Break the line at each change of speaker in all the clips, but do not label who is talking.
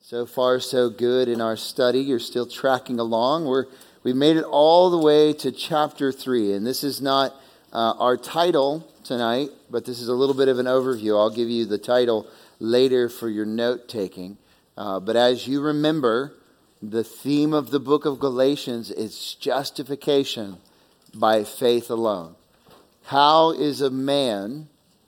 So far, so good in our study. You're still tracking along. We've made it all the way to chapter 3. And this is not our title tonight, but this is a little bit of an overview. I'll give you the title later for your note-taking. But as you remember, the theme of the book of Galatians is justification by faith alone. How is a man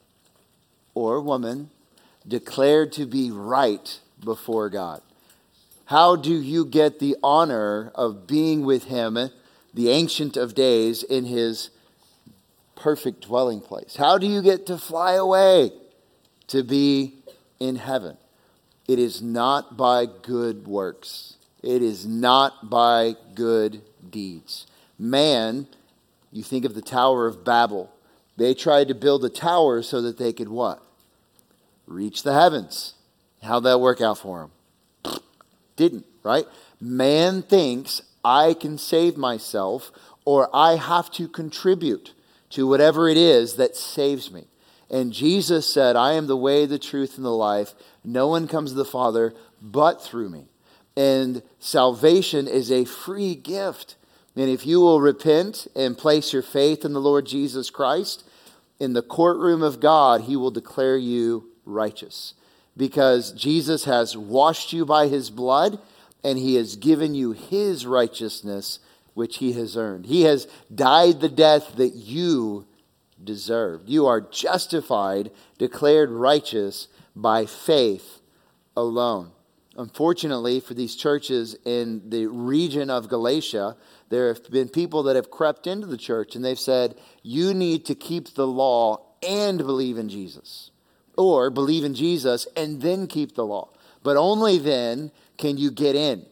or woman declared to be right before God? How do you get the honor of being with Him, the Ancient of Days, in His perfect dwelling place? How do you get to fly away to be in heaven? It is not by good works. It is not by good deeds. Man, you think of the Tower of Babel. They tried to build a tower so that they could what? Reach the heavens. How'd that work out for them? Didn't, right? Man thinks I can save myself, or I have to contribute to whatever it is that saves me. And Jesus said, I am the way, the truth, and the life. No one comes to the Father but through me. And salvation is a free gift. And if you will repent and place your faith in the Lord Jesus Christ, in the courtroom of God, He will declare you righteous. Because Jesus has washed you by His blood, and He has given you His righteousness, which He has earned. He has died the death that you deserved. You are justified, declared righteous by faith alone. Unfortunately, for these churches in the region of Galatia, there have been people that have crept into the church, and they've said, you need to keep the law and believe in Jesus. Or believe in Jesus and then keep the law. But only then can you get in.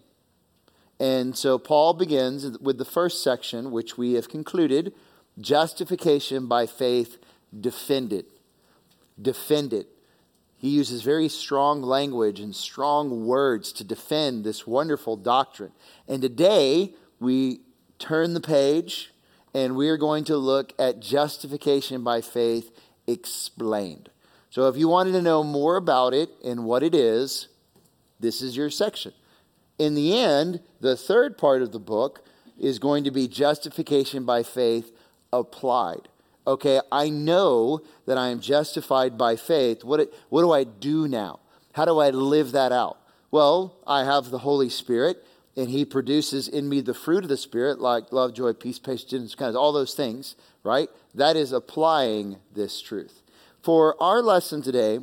And so Paul begins with the first section, which we have concluded, justification by faith defended. Defended. He uses very strong language and strong words to defend this wonderful doctrine. And today we turn the page and we are going to look at justification by faith explained. So if you wanted to know more about it and what it is, this is your section. In the end, the third part of the book is going to be justification by faith applied. Okay, I know that I am justified by faith. What do I do now? How do I live that out? Well, I have the Holy Spirit, and He produces in me the fruit of the Spirit, like love, joy, peace, patience, kindness, all those things, right? That is applying this truth. For our lesson today,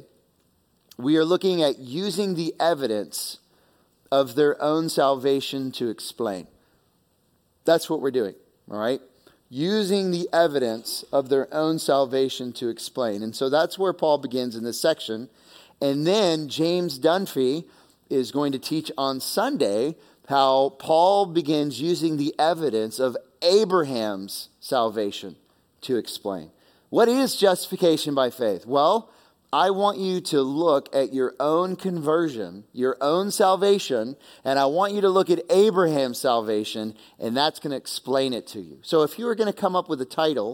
we are looking at using the evidence of their own salvation to explain. That's what we're doing, all right? Using the evidence of their own salvation to explain. And so that's where Paul begins in this section. And then James Dunphy is going to teach on Sunday how Paul begins using the evidence of Abraham's salvation to explain. What is justification by faith? Well, I want you to look at your own conversion, your own salvation, and I want you to look at Abraham's salvation, and that's going to explain it to you. So if you were going to come up with a title,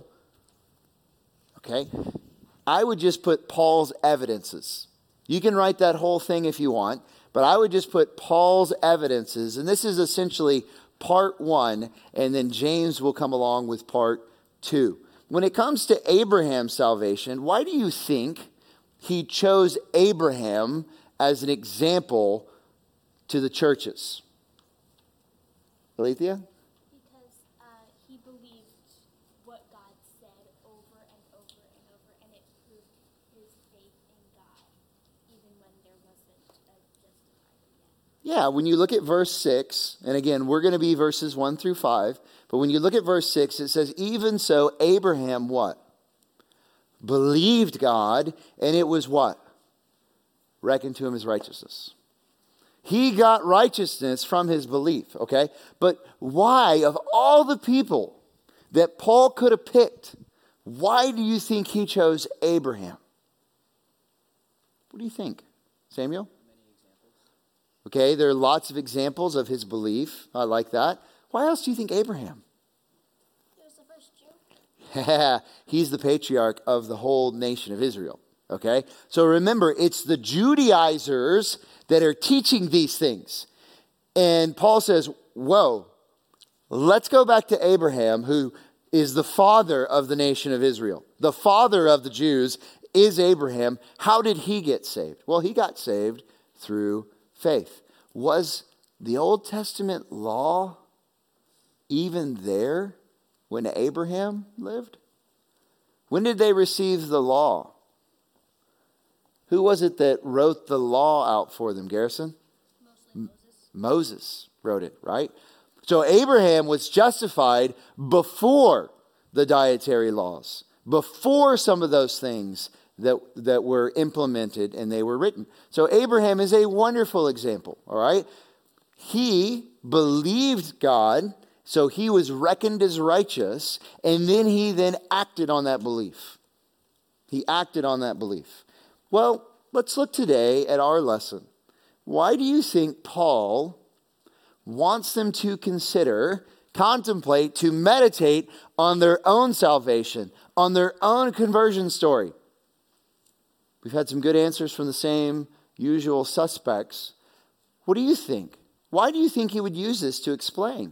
okay, I would just put Paul's evidences. You can write that whole thing if you want, but I would just put Paul's evidences, and this is essentially part 1, and then James will come along with part 2. When it comes to Abraham's salvation, why do you think he chose Abraham as an example to the churches? Alethea?
Because he believed what God said over and over and over, and it proved his faith in God, even when there wasn't a justifier yet.
Yeah, when you look at verse 6, and again, we're going to be verses 1 through 5, but when you look at verse 6, it says, even so, Abraham what? Believed God, and it was what? Reckoned to him as righteousness. He got righteousness from his belief, okay? But why, of all the people that Paul could have picked, why do you think he chose Abraham? What do you think, Samuel? Okay, there are lots of examples of his belief. I like that. Why else do you think Abraham?
He was the first Jew.
He's the patriarch of the whole nation of Israel. Okay? So remember, it's the Judaizers that are teaching these things. And Paul says, whoa, let's go back to Abraham, who is the father of the nation of Israel. The father of the Jews is Abraham. How did he get saved? Well, he got saved through faith. Was the Old Testament law even there when Abraham lived? When did they receive the law? Who was it that wrote the law out for them, Garrison?
Mostly
Moses wrote it, right? So Abraham was justified before the dietary laws, before some of those things that were implemented and they were written. So Abraham is a wonderful example, all right? He believed God, so he was reckoned as righteous, and then he acted on that belief. He acted on that belief. Well, let's look today at our lesson. Why do you think Paul wants them to consider, contemplate, to meditate on their own salvation, on their own conversion story? We've had some good answers from the same usual suspects. What do you think? Why do you think he would use this to explain?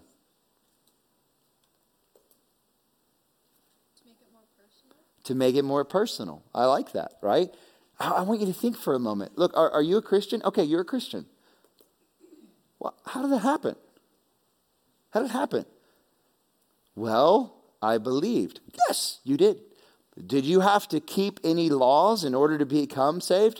To make it more personal.
To make it more personal. I like that, right? I want you to think for a moment. Look, are you a Christian? Okay, you're a Christian. Well, how did that happen? How did it happen? Well, I believed. Yes, you did. Did you have to keep any laws in order to become saved?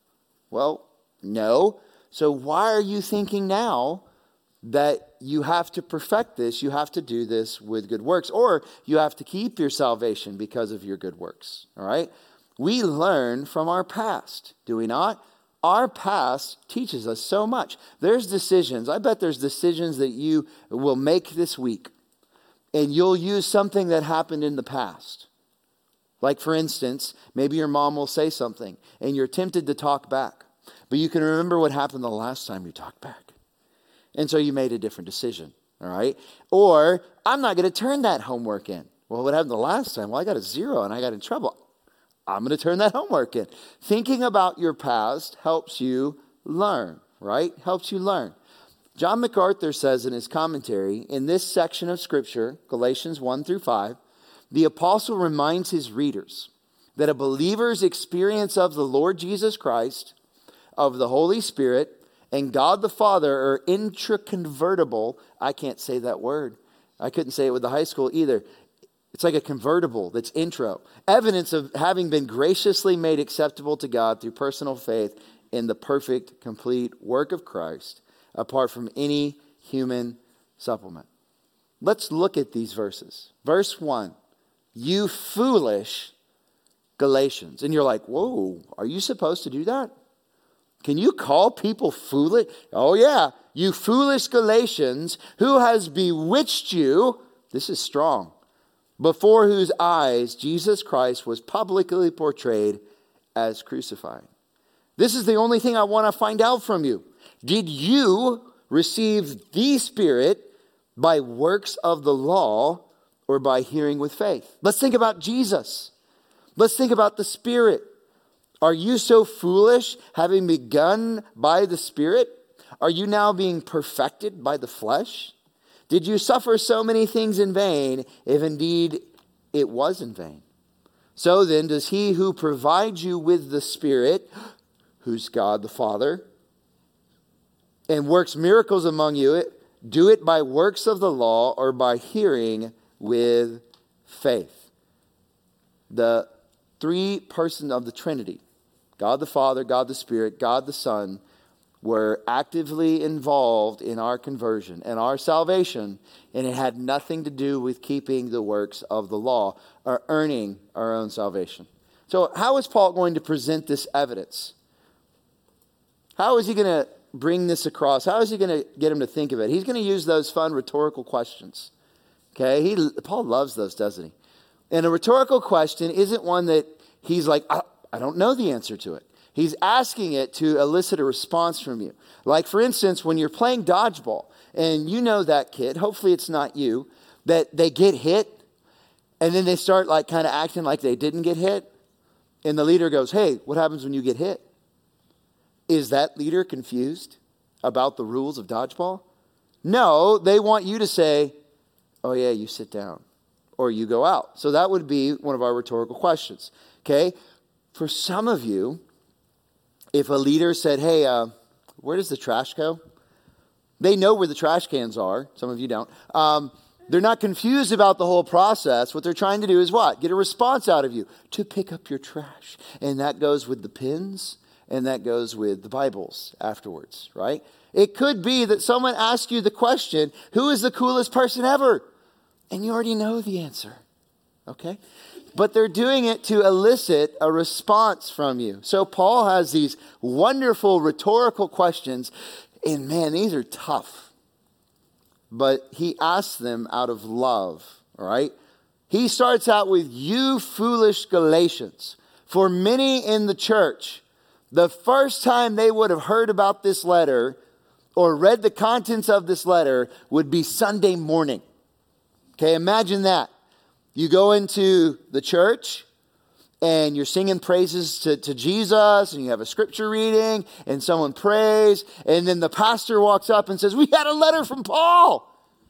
Well, no. So why are you thinking now that you have to perfect this, you have to do this with good works, or you have to keep your salvation because of your good works? All right? We learn from our past, do we not? Our past teaches us so much. There's decisions. I bet there's decisions that you will make this week, and you'll use something that happened in the past. Like, for instance, maybe your mom will say something, and you're tempted to talk back. But you can remember what happened the last time you talked back. And so you made a different decision, all right? Or, I'm not going to turn that homework in. Well, what happened the last time? Well, I got a 0 and I got in trouble. I'm going to turn that homework in. Thinking about your past helps you learn, right? Helps you learn. John MacArthur says in his commentary, in this section of Scripture, Galatians 1 through 5, the apostle reminds his readers that a believer's experience of the Lord Jesus Christ, of the Holy Spirit, and God the Father are intraconvertible. I can't say that word. I couldn't say it with the high school either. It's like a convertible that's intro. Evidence of having been graciously made acceptable to God through personal faith in the perfect, complete work of Christ, apart from any human supplement. Let's look at these verses. Verse 1, you foolish Galatians. And you're like, whoa, are you supposed to do that? Can you call people foolish? Oh yeah, you foolish Galatians, who has bewitched you, this is strong, before whose eyes Jesus Christ was publicly portrayed as crucified. This is the only thing I want to find out from you. Did you receive the Spirit by works of the law or by hearing with faith? Let's think about Jesus. Let's think about the Spirit. Are you so foolish, having begun by the Spirit? Are you now being perfected by the flesh? Did you suffer so many things in vain, if indeed it was in vain? So then, does he who provides you with the Spirit, who's God the Father, and works miracles among you, do it by works of the law or by hearing with faith? The three persons of the Trinity, God the Father, God the Spirit, God the Son, were actively involved in our conversion and our salvation, and it had nothing to do with keeping the works of the law or earning our own salvation. So how is Paul going to present this evidence? How is he going to bring this across? How is he going to get him to think of it? He's going to use those fun rhetorical questions. Okay, Paul loves those, doesn't he? And a rhetorical question isn't one that he's like, I don't know the answer to it. He's asking it to elicit a response from you. Like, for instance, when you're playing dodgeball, and you know that kid, hopefully it's not you, that they get hit, and then they start like kind of acting like they didn't get hit. And the leader goes, hey, what happens when you get hit? Is that leader confused about the rules of dodgeball? No, they want you to say, oh yeah, you sit down or you go out. So that would be one of our rhetorical questions. Okay? For some of you, if a leader said, hey, where does the trash go? They know where the trash cans are. Some of you don't. They're not confused about the whole process. What they're trying to do is what? Get a response out of you to pick up your trash. And that goes with the pins, and that goes with the Bibles afterwards, right? It could be that someone asks you the question, who is the coolest person ever? And you already know the answer, okay? But they're doing it to elicit a response from you. So Paul has these wonderful rhetorical questions, and man, these are tough. But he asks them out of love, all right? He starts out with, you foolish Galatians. For many in the church, the first time they would have heard about this letter or read the contents of this letter would be Sunday morning. Okay, imagine that. You go into the church and you're singing praises to Jesus, and you have a scripture reading, and someone prays, and then the pastor walks up and says, we had a letter from Paul.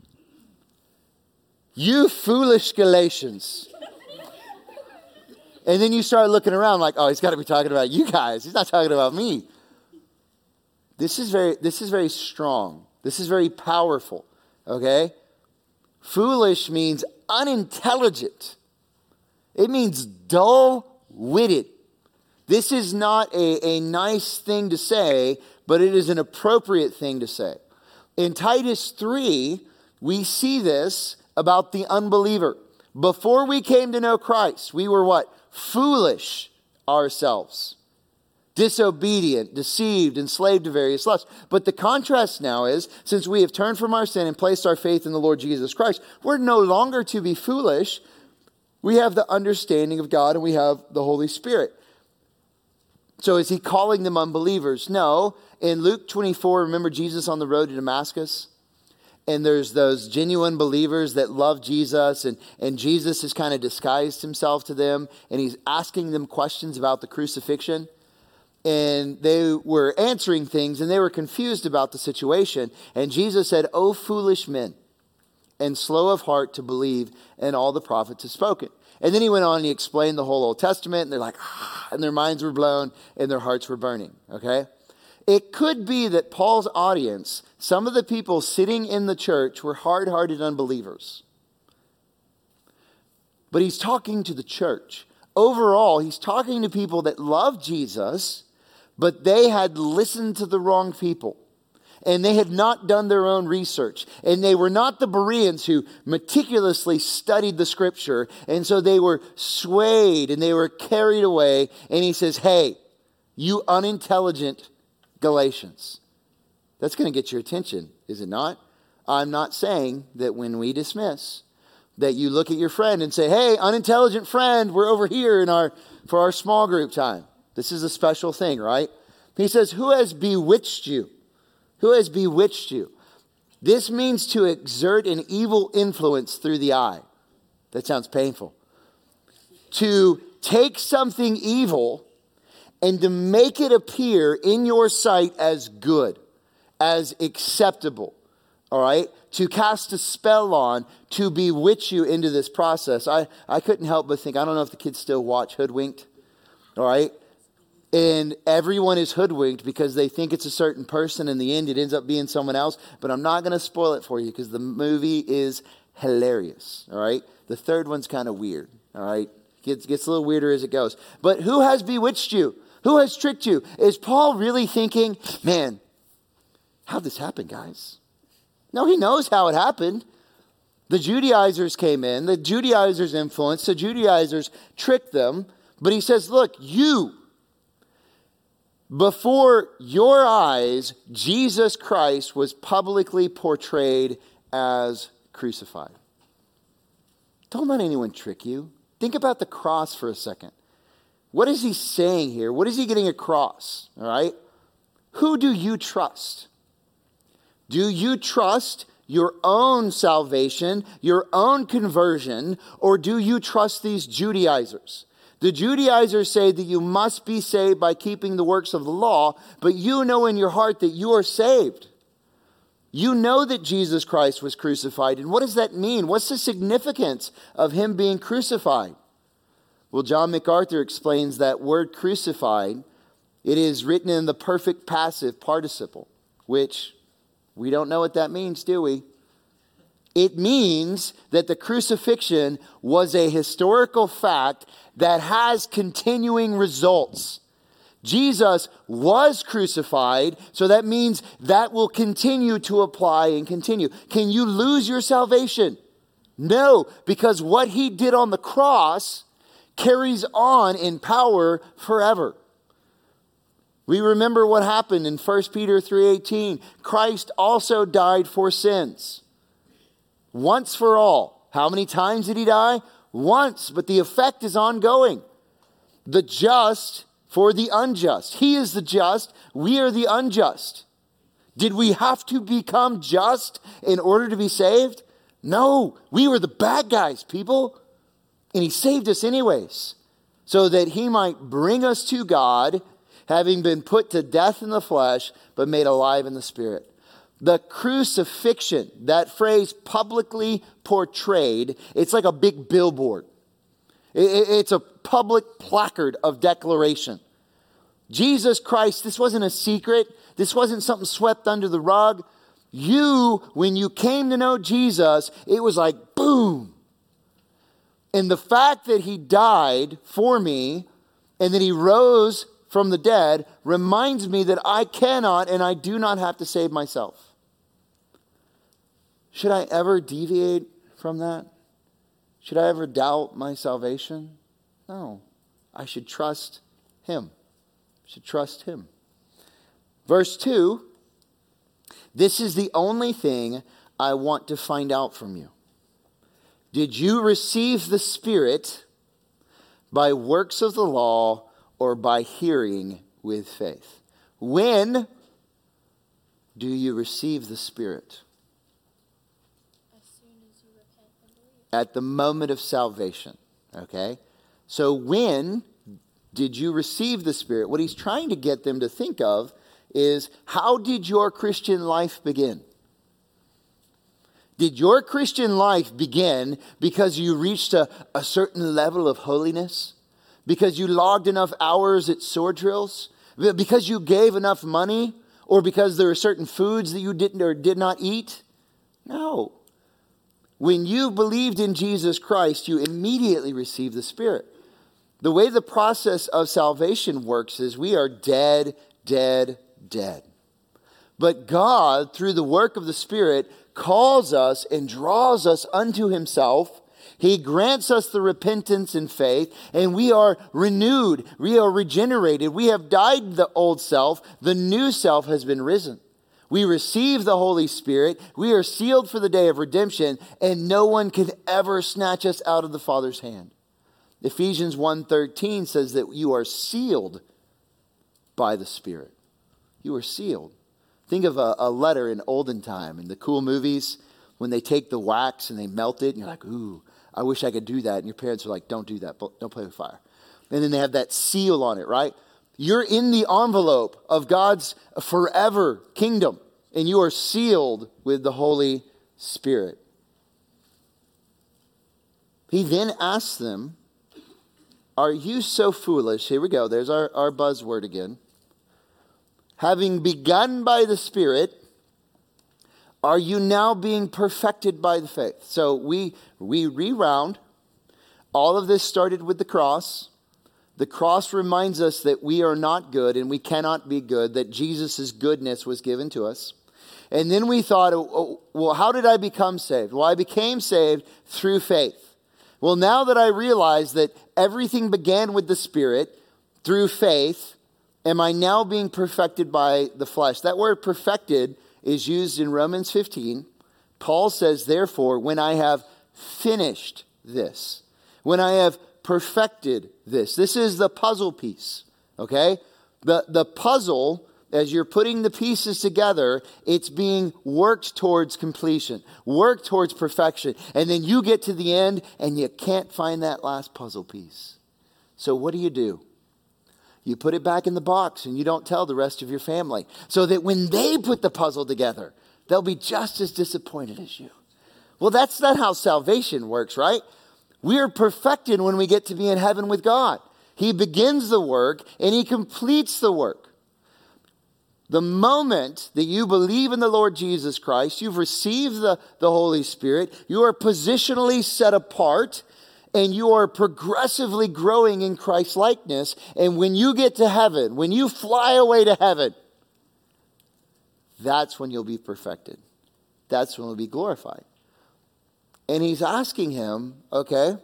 You foolish Galatians. And then you start looking around like, oh, he's got to be talking about you guys. He's not talking about me. This is very strong. This is very powerful. Okay? Foolish means unintelligent. It means dull-witted. This is not a nice thing to say, but it is an appropriate thing to say. In Titus 3, we see this about the unbeliever. Before we came to know Christ, we were what? Foolish ourselves. Disobedient, deceived, enslaved to various lusts. But the contrast now is, since we have turned from our sin and placed our faith in the Lord Jesus Christ, we're no longer to be foolish. We have the understanding of God and we have the Holy Spirit. So is he calling them unbelievers? No. In Luke 24, remember Jesus on the road to Damascus? And there's those genuine believers that love Jesus, and Jesus has kind of disguised himself to them, and he's asking them questions about the crucifixion. And they were answering things, and they were confused about the situation. And Jesus said, "O foolish men, and slow of heart to believe in all the prophets have spoken." And then he went on and he explained the whole Old Testament, and they're like, and their minds were blown, and their hearts were burning, okay? It could be that Paul's audience, some of the people sitting in the church, were hard-hearted unbelievers. But he's talking to the church. Overall, he's talking to people that love Jesus, but they had listened to the wrong people. And they had not done their own research. And they were not the Bereans who meticulously studied the scripture. And so they were swayed and they were carried away. And he says, hey, you unintelligent Galatians. That's going to get your attention, is it not? I'm not saying that when we dismiss, that you look at your friend and say, hey, unintelligent friend, we're over here for our small group time. This is a special thing, right? He says, who has bewitched you? Who has bewitched you? This means to exert an evil influence through the eye. That sounds painful. To take something evil and to make it appear in your sight as good, as acceptable, all right? To cast a spell on, to bewitch you into this process. I couldn't help but think, I don't know if the kids still watch Hoodwinked, all right? And everyone is hoodwinked because they think it's a certain person. In the end, it ends up being someone else. But I'm not going to spoil it for you because the movie is hilarious, all right? The third one's kind of weird, all right? Gets a little weirder as it goes. But who has bewitched you? Who has tricked you? Is Paul really thinking, man, how'd this happen, guys? No, he knows how it happened. The Judaizers came in. The Judaizers influenced. The Judaizers tricked them. But he says, look, before your eyes, Jesus Christ was publicly portrayed as crucified. Don't let anyone trick you. Think about the cross for a second. What is he saying here? What is he getting across? All right? Who do you trust? Do you trust your own salvation, your own conversion, or do you trust these Judaizers The Judaizers say that you must be saved by keeping the works of the law, but you know in your heart that you are saved. You know that Jesus Christ was crucified. And what does that mean? What's the significance of him being crucified? Well, John MacArthur explains that word crucified, it is written in the perfect passive participle, which we don't know what that means, do we? It means that the crucifixion was a historical fact that has continuing results. Jesus was crucified, so that means that will continue to apply and continue. Can you lose your salvation? No, because what he did on the cross carries on in power forever. We remember what happened in 1 Peter 3:18. Christ also died for sins. Once for all. How many times did he die? Once, but the effect is ongoing. The just for the unjust. He is the just. We are the unjust. Did we have to become just in order to be saved? No, we were the bad guys, people. And he saved us anyways, so that he might bring us to God, having been put to death in the flesh, but made alive in the spirit. The crucifixion, that phrase publicly portrayed, it's like a big billboard. It's a public placard of declaration. Jesus Christ, this wasn't a secret. This wasn't something swept under the rug. When you came to know Jesus, it was like boom. And the fact that he died for me and that he rose from the dead reminds me that I cannot and I do not have to save myself. Should I ever deviate from that? Should I ever doubt my salvation? No. I should trust him. I should trust him. Verse 2, this is the only thing I want to find out from you. Did you receive the Spirit by works of the law or by hearing with faith? When do you receive the Spirit? At the moment of salvation, okay? So when did you receive the Spirit? What he's trying to get them to think of is, how did your Christian life begin? Did your Christian life begin because you reached a certain level of holiness? Because you logged enough hours at sword drills? Because you gave enough money? Or because there were certain foods that you didn't or did not eat? No. When you believed in Jesus Christ, you immediately received the Spirit. The way the process of salvation works is we are dead. But God, through the work of the Spirit, calls us and draws us unto himself. He grants us the repentance and faith, and we are renewed. We are regenerated. We have died to the old self. The new self has been risen. We receive the Holy Spirit. We are sealed for the day of redemption, and no one can ever snatch us out of the Father's hand. Ephesians 1:13 says that you are sealed by the Spirit. You are sealed. Think of a letter in olden time in the cool movies when they take the wax and they melt it, and you're like, ooh, I wish I could do that. And your parents are like, don't do that. Don't play with fire. And then they have that seal on it, right? You're in the envelope of God's forever kingdom, and you are sealed with the Holy Spirit. He then asks them, are you so foolish? Here we go. There's our buzzword again. Having begun by the Spirit, are you now being perfected by the faith? So we reround. All of this started with the cross. The cross reminds us that we are not good and we cannot be good, that Jesus' goodness was given to us. And then we thought, well, how did I become saved? Well, I became saved through faith. Well, now that I realize that everything began with the Spirit through faith, am I now being perfected by the flesh? That word perfected is used in Romans 15. Paul says, therefore, when I have finished this, when I have perfected this. This is the puzzle piece, okay? The puzzle, as you're putting the pieces together, it's being worked towards completion, worked towards perfection. And then you get to the end and you can't find that last puzzle piece. So what do? You put it back in the box and you don't tell the rest of your family, so that when they put the puzzle together, they'll be just as disappointed as you. Well, that's not how salvation works, right? We are perfected when we get to be in heaven with God. He begins the work and he completes the work. The moment that you believe in the Lord Jesus Christ, you've received the Holy Spirit, you are positionally set apart, and you are progressively growing in Christ's likeness. And when you get to heaven, when you fly away to heaven, that's when you'll be perfected. That's when we'll be glorified. And he's asking him, okay,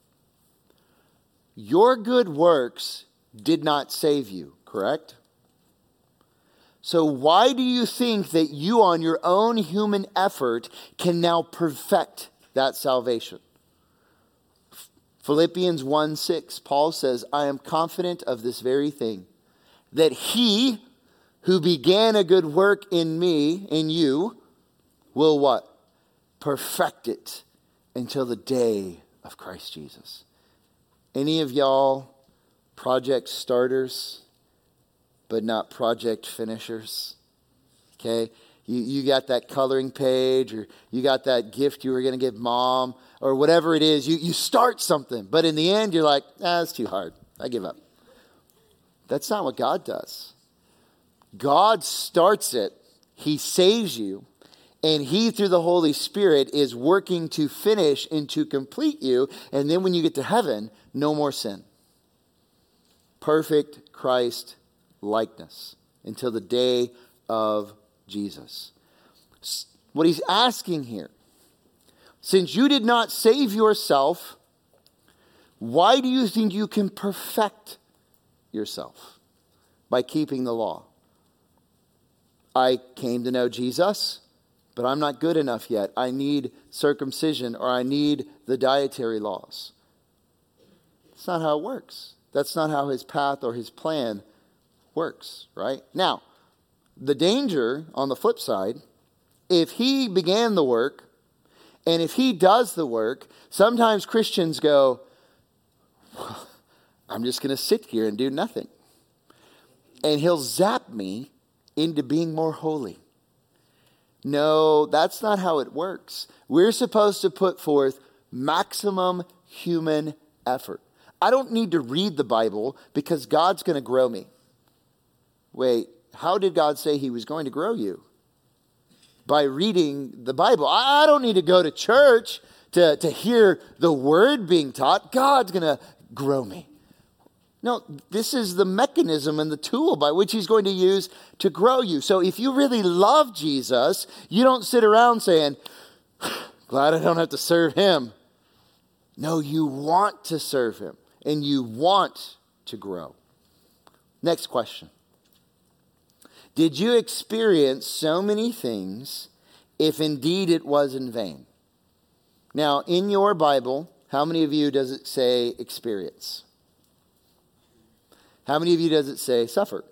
your good works did not save you, correct? So why do you think that you on your own human effort can now perfect that salvation? Philippians 1:6, Paul says, I am confident of this very thing, that he who began a good work in me, in you, will what? Perfect it until the day of Christ Jesus. Any of y'all project starters, but not project finishers? Okay? You got that coloring page, or you got that gift you were going to give mom, or whatever it is. You start something, but in the end, you're like, it's too hard. I give up. That's not what God does. God starts it. He saves you. And he, through the Holy Spirit, is working to finish and to complete you. And then when you get to heaven, no more sin. Perfect Christ likeness until the day of Jesus. What he's asking here, since you did not save yourself, why do you think you can perfect yourself? By keeping the law. I came to know Jesus, but I'm not good enough yet. I need circumcision, or I need the dietary laws. That's not how it works. That's not how his path or his plan works, right? Now, the danger on the flip side, if he began the work, and if he does the work, sometimes Christians go, well, I'm just going to sit here and do nothing. And he'll zap me into being more holy. No, that's not how it works. We're supposed to put forth maximum human effort. I don't need to read the Bible because God's going to grow me. Wait, how did God say he was going to grow you? By reading the Bible. I don't need to go to church to hear the word being taught. God's going to grow me. No, this is the mechanism and the tool by which he's going to use to grow you. So if you really love Jesus, you don't sit around saying, glad I don't have to serve him. No, you want to serve him and you want to grow. Next question. Did you experience so many things if indeed it was in vain? Now, in your Bible, how many of you does it say experience? How many of you does it say suffer?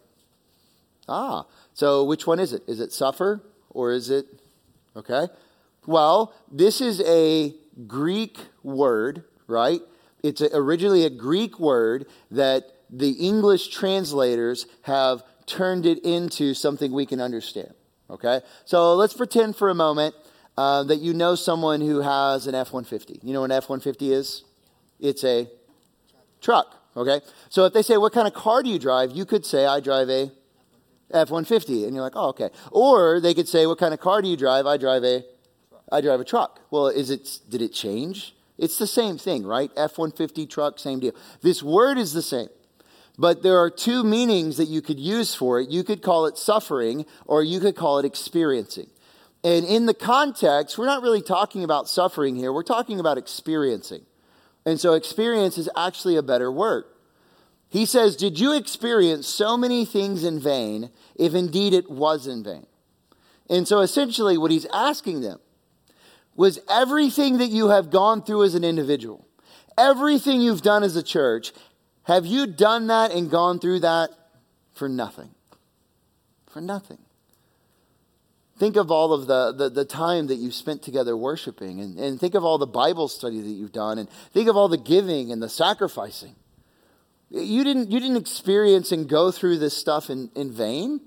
So which one is it? Is it suffer or is it, okay? Well, this is a Greek word, right? It's originally a Greek word that the English translators have turned it into something we can understand, okay? So let's pretend for a moment that you know someone who has an F-150. You know what an F-150 is? It's a truck. Okay, so if they say, what kind of car do you drive? You could say, I drive a F-150. And you're like, oh, okay. Or they could say, what kind of car do you drive? I drive a truck. Well, did it change? It's the same thing, right? F-150, truck, same deal. This word is the same. But there are two meanings that you could use for it. You could call it suffering, or you could call it experiencing. And in the context, we're not really talking about suffering here. We're talking about experiencing. And so experience is actually a better word. He says, did you experience so many things in vain if indeed it was in vain? And so essentially what he's asking them was everything that you have gone through as an individual, everything you've done as a church, have you done that and gone through that for nothing? For nothing. Think of all of the time that you've spent together worshiping, and think of all the Bible study that you've done, and think of all the giving and the sacrificing. You didn't experience and go through this stuff in vain.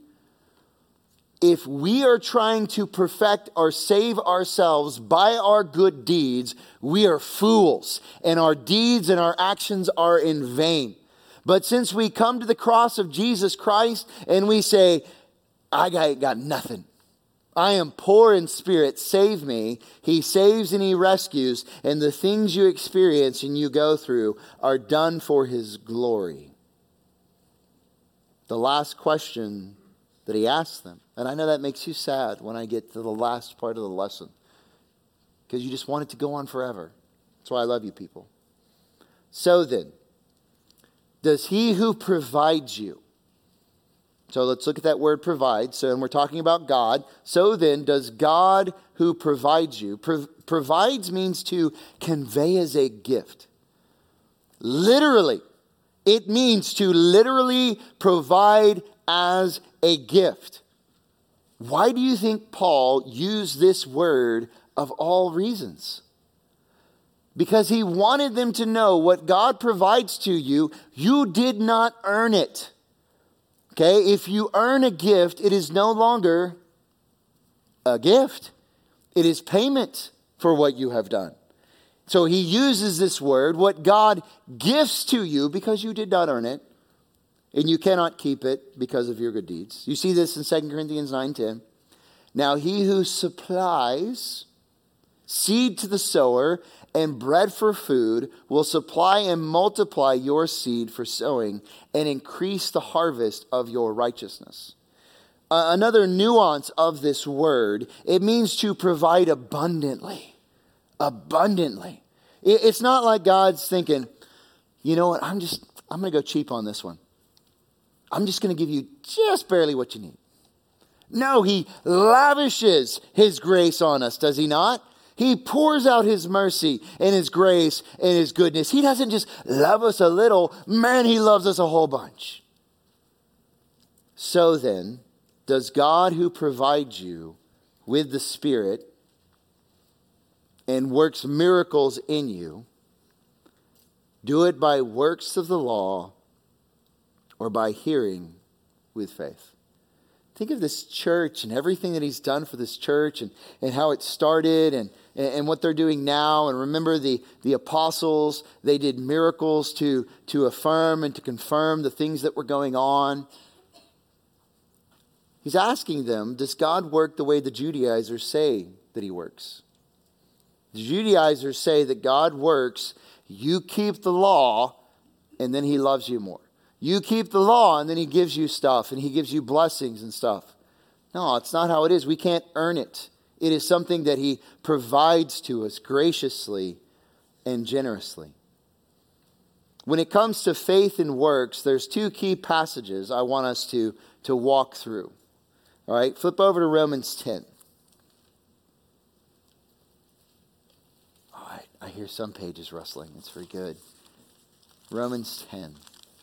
If we are trying to perfect or save ourselves by our good deeds, we are fools, and our deeds and our actions are in vain. But since we come to the cross of Jesus Christ and we say, I got nothing. I am poor in spirit, save me. He saves and he rescues, and the things you experience and you go through are done for his glory. The last question that he asked them, and I know that makes you sad when I get to the last part of the lesson, because you just want it to go on forever. That's why I love you people. So then, does he who provides you, so let's look at that word provide. So, and we're talking about God. So then, does God who provides you, provides means to convey as a gift. Literally, it means to literally provide as a gift. Why do you think Paul used this word of all reasons? Because he wanted them to know what God provides to you, you did not earn it. Okay, if you earn a gift, it is no longer a gift. It is payment for what you have done. So he uses this word, what God gifts to you, because you did not earn it, and you cannot keep it because of your good deeds. You see this in 2 Corinthians 9:10. Now he who supplies seed to the sower and bread for food will supply and multiply your seed for sowing and increase the harvest of your righteousness. Another nuance of this word, it means to provide abundantly. Abundantly. It's not like God's thinking, you know what, I'm going to go cheap on this one. I'm just going to give you just barely what you need. No, he lavishes his grace on us, does he not? He pours out his mercy and his grace and his goodness. He doesn't just love us a little. Man, he loves us a whole bunch. So then, does God who provides you with the Spirit and works miracles in you, do it by works of the law or by hearing with faith? Think of this church and everything that he's done for this church and how it started and what they're doing now. And remember the apostles, they did miracles to affirm and to confirm the things that were going on. He's asking them, does God work the way the Judaizers say that he works? The Judaizers say that God works, you keep the law, and then he loves you more. You keep the law and then he gives you stuff and he gives you blessings and stuff. No, it's not how it is. We can't earn it. It is something that he provides to us graciously and generously. When it comes to faith and works, there's two key passages I want us to walk through. All right, flip over to Romans 10. All right, I hear some pages rustling. It's very good. Romans 10.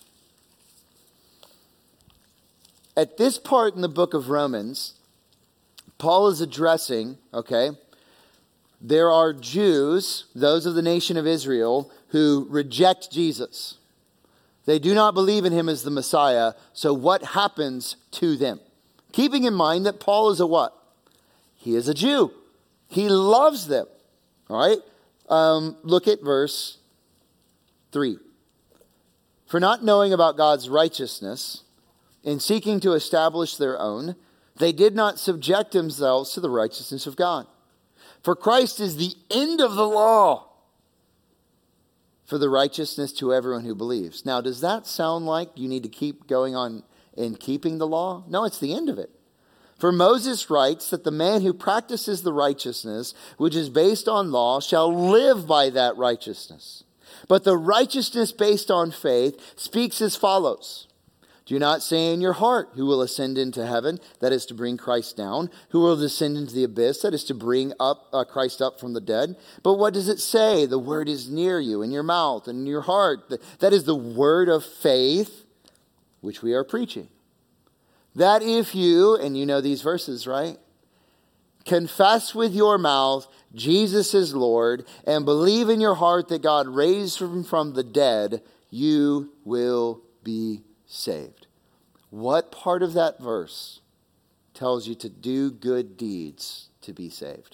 At this part in the book of Romans, Paul is addressing, there are Jews, those of the nation of Israel, who reject Jesus. They do not believe in him as the Messiah, so what happens to them? Keeping in mind that Paul is a what? He is a Jew. He loves them. All right? Look at verse 3. For not knowing about God's righteousness, in seeking to establish their own, they did not subject themselves to the righteousness of God. For Christ is the end of the law for the righteousness to everyone who believes. Now, does that sound like you need to keep going on in keeping the law? No, it's the end of it. For Moses writes that the man who practices the righteousness, which is based on law, shall live by that righteousness. But the righteousness based on faith speaks as follows. Do not say in your heart, who will ascend into heaven, that is to bring Christ down, who will descend into the abyss, that is to bring up Christ up from the dead. But what does it say? The word is near you, in your mouth and in your heart. That is the word of faith, which we are preaching. That if you, and you know these verses, right? Confess with your mouth Jesus is Lord, and believe in your heart that God raised him from the dead, you will be saved. What part of that verse tells you to do good deeds to be saved?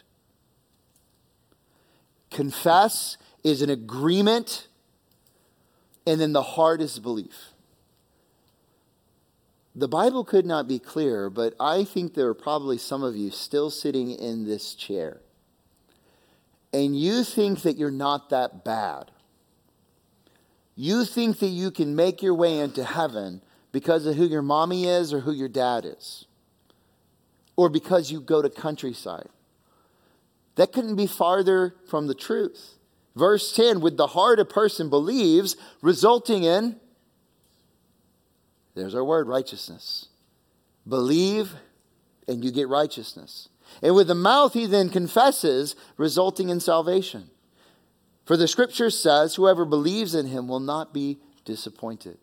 Confess is an agreement, and then the heart is belief. The Bible could not be clearer, but I think there are probably some of you still sitting in this chair, and you think that you're not that bad. You think that you can make your way into heaven because of who your mommy is or who your dad is, or because you go to Countryside. That couldn't be farther from the truth. Verse 10, with the heart a person believes, resulting in, there's our word, righteousness. Believe and you get righteousness. And with the mouth he then confesses, resulting in salvation. For the scripture says, whoever believes in him will not be disappointed.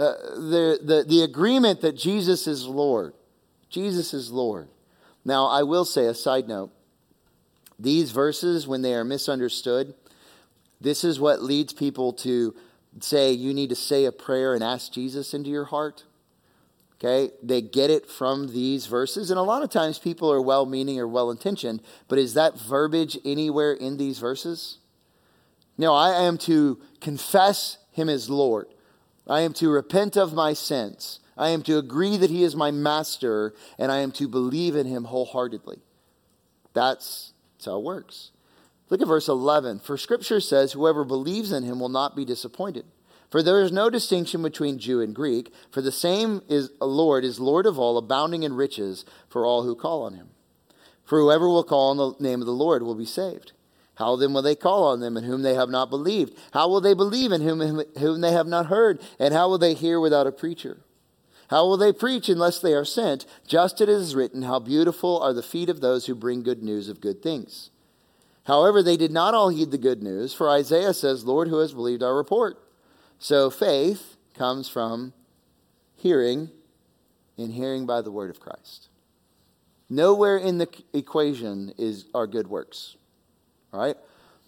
The agreement that Jesus is Lord. Jesus is Lord. Now, I will say a side note. These verses, when they are misunderstood, this is what leads people to say you need to say a prayer and ask Jesus into your heart. Okay? They get it from these verses. And a lot of times people are well-meaning or well-intentioned. But is that verbiage anywhere in these verses? No, I am to confess him as Lord. I am to repent of my sins. I am to agree that he is my master. And I am to believe in him wholeheartedly. That's how it works. Look at verse 11. For scripture says, whoever believes in him will not be disappointed. For there is no distinction between Jew and Greek. For the same is Lord of all, abounding in riches for all who call on him. For whoever will call on the name of the Lord will be saved. How then will they call on them in whom they have not believed? How will they believe in whom they have not heard? And how will they hear without a preacher? How will they preach unless they are sent? Just as it is written, how beautiful are the feet of those who bring good news of good things. However, they did not all heed the good news, for Isaiah says, Lord, who has believed our report? So faith comes from hearing, and hearing by the word of Christ. Nowhere in the equation are good works. All right?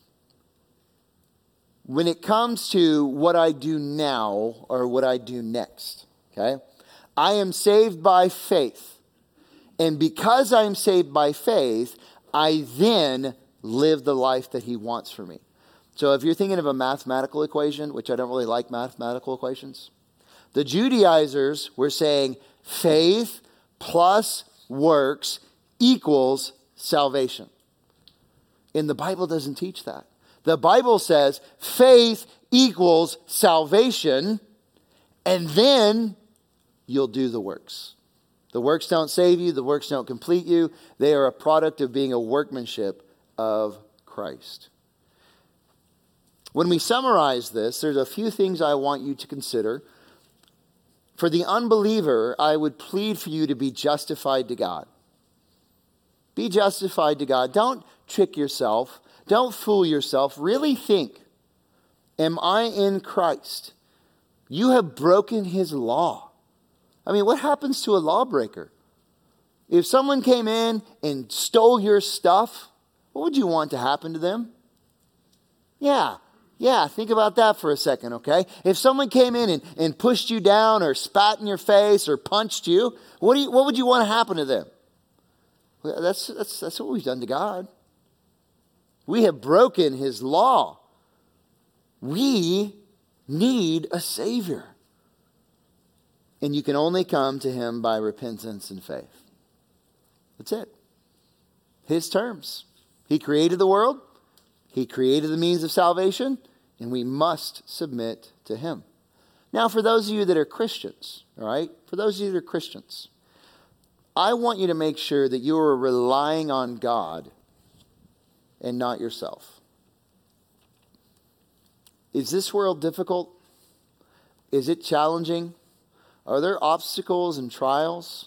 When it comes to what I do now or what I do next, okay? I am saved by faith. And because I am saved by faith, I then live the life that he wants for me. So if you're thinking of a mathematical equation, which I don't really like mathematical equations, the Judaizers were saying faith plus works equals salvation. And the Bible doesn't teach that. The Bible says faith equals salvation, and then you'll do the works. The works don't save you. The works don't complete you. They are a product of being a workmanship of Christ. When we summarize this, there's a few things I want you to consider. For the unbeliever, I would plead for you to be justified to God. Be justified to God. Don't trick yourself. Don't fool yourself. Really think, am I in Christ? You have broken his law. I mean, what happens to a lawbreaker? If someone came in and stole your stuff, what would you want to happen to them? Yeah, think about that for a second, okay? If someone came in and pushed you down or spat in your face or punched you, what would you want to happen to them? Well, that's what we've done to God. We have broken his law. We need a Savior. And you can only come to him by repentance and faith. That's it. His terms. He created the world. He created the means of salvation. And we must submit to him. Now, for those of you that are Christians, all right? For those of you that are Christians, I want you to make sure that you are relying on God and not yourself. Is this world difficult? Is it challenging? Are there obstacles and trials?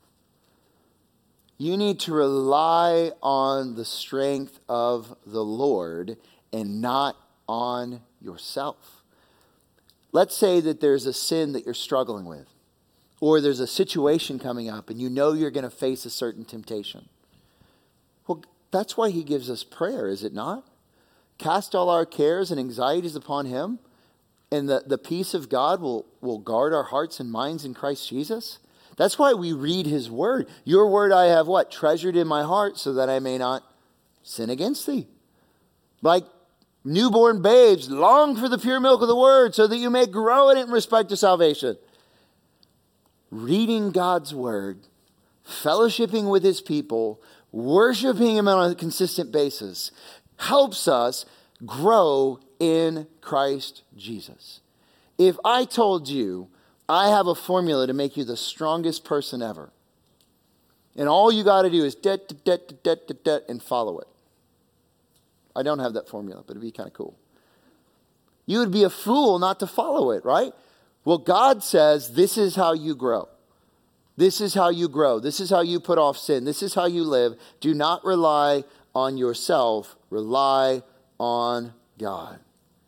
You need to rely on the strength of the Lord and not on yourself. Let's say that there's a sin that you're struggling with, or there's a situation coming up and you know you're going to face a certain temptation. Well, that's why he gives us prayer, is it not? Cast all our cares and anxieties upon him. And the peace of God will guard our hearts and minds in Christ Jesus. That's why we read his word. Your word I have what? Treasured in my heart so that I may not sin against thee. Like newborn babes, long for the pure milk of the word so that you may grow in it in respect to salvation. Reading God's word, fellowshipping with his people, worshiping him on a consistent basis helps us grow in Christ Jesus. If I told you I have a formula to make you the strongest person ever, and all you got to do is and follow it. I don't have that formula, but it'd be kind of cool. You would be a fool not to follow it, right? Well, God says this is how you grow. This is how you grow. This is how you put off sin. This is how you live. Do not rely on yourself. Rely on God.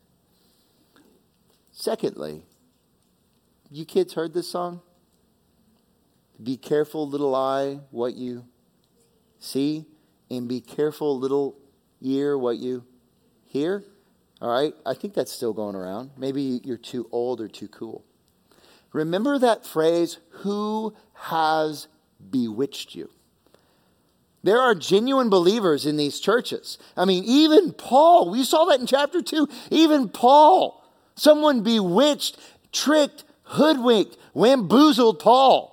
Secondly, you kids heard this song? Be careful, little eye, what you see, and be careful, little ear, what you hear. All right, I think that's still going around. Maybe you're too old or too cool. Remember that phrase, who has bewitched you? There are genuine believers in these churches. I mean, even Paul, we saw that in chapter 2. Even Paul, someone bewitched, tricked, hoodwinked, bamboozled Paul.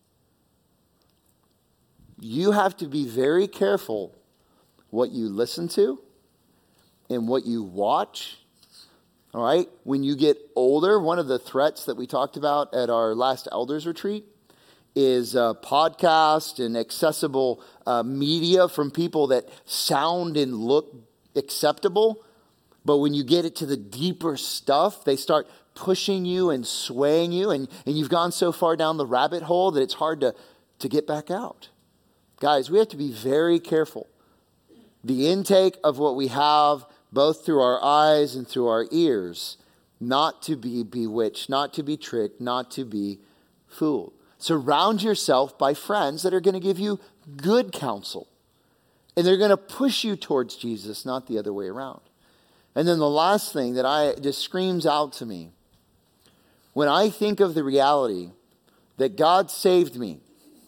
You have to be very careful what you listen to and what you watch. All right? When you get older, one of the threats that we talked about at our last elders retreat is podcast and accessible media from people that sound and look acceptable. But when you get it to the deeper stuff, they start pushing you and swaying you. And you've gone so far down the rabbit hole that it's hard to get back out. Guys, we have to be very careful. The intake of what we have, both through our eyes and through our ears, not to be bewitched, not to be tricked, not to be fooled. Surround yourself by friends that are going to give you good counsel. And they're going to push you towards Jesus, not the other way around. And then the last thing that just screams out to me, when I think of the reality that God saved me,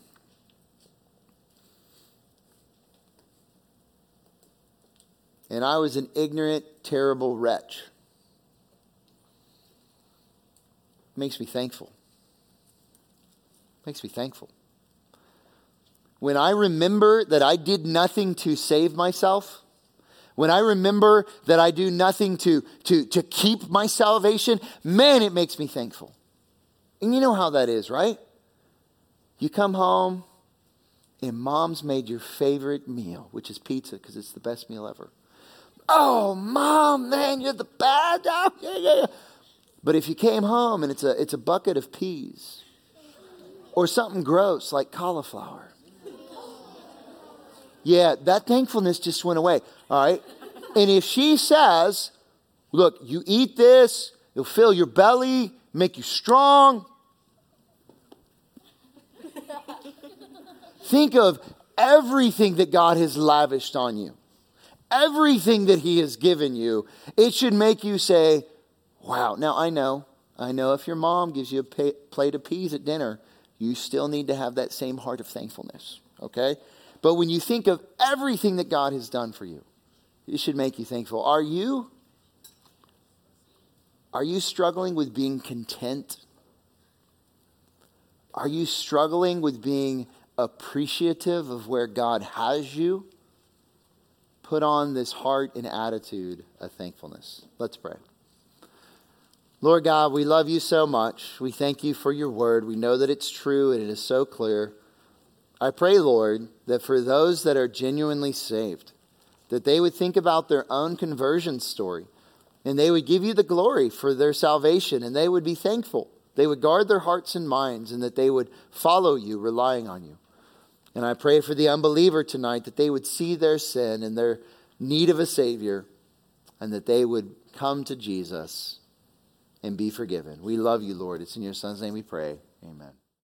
and I was an ignorant, terrible wretch, it makes me thankful. Makes me thankful. When I remember that I did nothing to save myself, when I remember that I do nothing to keep my salvation, man, it makes me thankful. And you know how that is, right? You come home and mom's made your favorite meal, which is pizza, because it's the best meal ever. Oh, Mom, man, you're the bad. Oh, yeah. But if you came home and it's a bucket of peas, or something gross like cauliflower. Yeah, that thankfulness just went away. All right. And if she says, look, you eat this, it'll fill your belly, make you strong. Think of everything that God has lavished on you. Everything that he has given you. It should make you say, wow. Now, I know if your mom gives you a plate of peas at dinner, you still need to have that same heart of thankfulness, okay? But when you think of everything that God has done for you, it should make you thankful. Are you struggling with being content? Are you struggling with being appreciative of where God has you? Put on this heart and attitude of thankfulness. Let's pray. Lord God, we love you so much. We thank you for your word. We know that it's true and it is so clear. I pray, Lord, that for those that are genuinely saved, that they would think about their own conversion story and they would give you the glory for their salvation and they would be thankful. They would guard their hearts and minds and that they would follow you, relying on you. And I pray for the unbeliever tonight that they would see their sin and their need of a Savior and that they would come to Jesus and be forgiven. We love you, Lord. It's in your Son's name we pray. Amen.